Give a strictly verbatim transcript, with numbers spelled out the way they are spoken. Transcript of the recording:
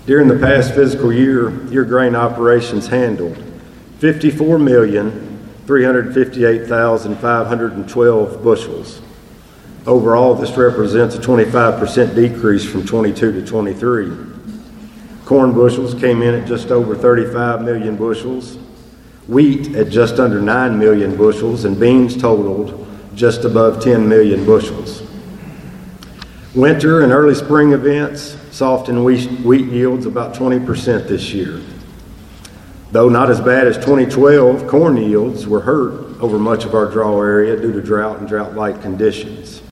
During the past fiscal year, your grain operations handled fifty-four million, three hundred fifty-eight thousand, five hundred twelve bushels. Overall, this represents a twenty-five percent decrease from twenty-two to twenty-three. Corn bushels came in at just over thirty-five million bushels, wheat at just under nine million bushels, and beans totaled just above ten million bushels. Winter and early spring events softened wheat yields about twenty percent this year. Though not as bad as twenty twelve, corn yields were hurt over much of our draw area due to drought and drought-like conditions.